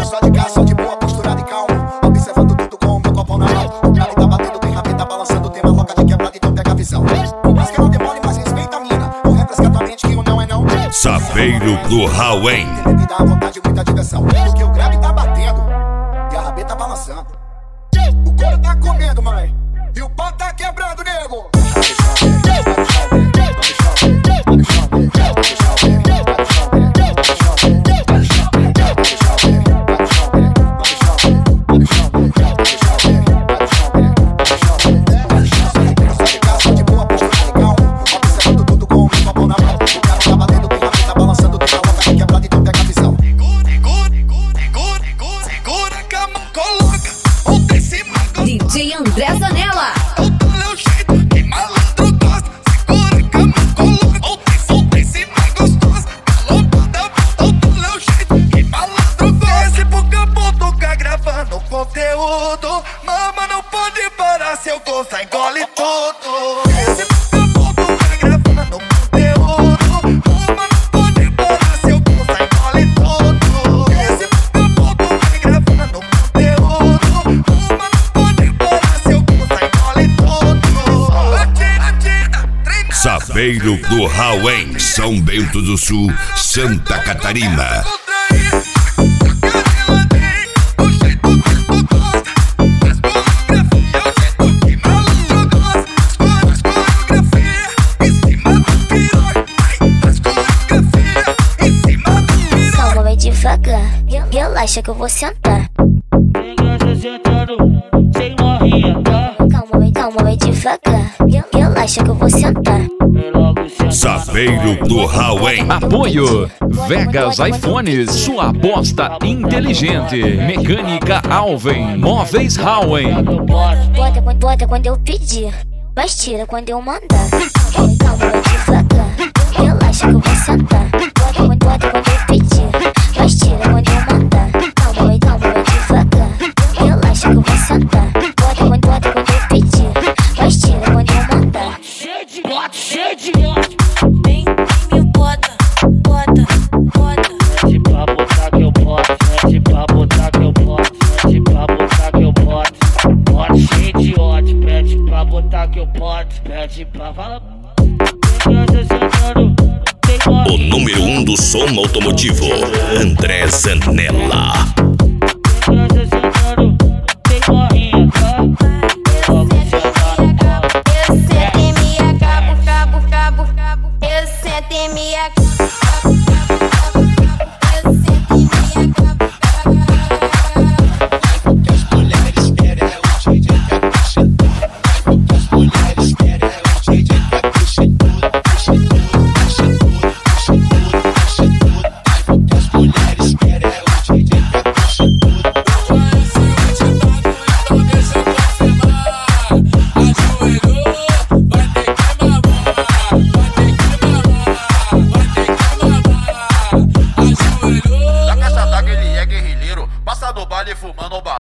Só de cá, só de boa, posturado e calmo, observando tudo com o meu copão na mão. O grave tá batendo, tem rabeta balançando, tem uma loca de quebrada, então pega a visão. Por mais que não demore, mas respeita a mina. Não refresca tua mente que o não é não. Sapeiro do Rauen. Me dá vontade, muita diversão. Porque o grave tá batendo e a rabeta balançando. O couro tá comendo, mãe, e o pau tá quebrando, nego. DJ André Zanella. Conteúdo, mama não pode parar, se eu gostar engole tudo. Esse povo tá gravando conteúdo, mama não pode parar, se eu gostar engole tudo. Esse povo tá gravando conteúdo, mama não pode parar, se eu gostar engole tudo. Sapeiro do Rauen, São Bento do Sul, Santa Catarina. Devagar, relaxa que eu vou sentar. Calma, vai devagar, relaxa que eu vou sentar. Sapeiro do Rauen. Apoio Vegas iPhones, sua aposta inteligente. Mecânica Alven, Móveis Rauen. Bota quando eu pedir, mas tira quando eu mandar. Calma, vai devagar, relaxa que eu vou sentar. Bota quando eu pedir, mas tira quando eu mandar. Calma, vai devagar, relaxa que eu vou sentar. Bota quando eu pedir, mas tira quando eu mandar. Cheio de ódio. Vem me bota. Mete pra botar que eu boto, mete pra botar que eu boto, mete pra botar que eu boto. Bota cheio de ódio, mete pra botar que eu boto, mete pra fala. O número 1 do som automotivo, André Zanella.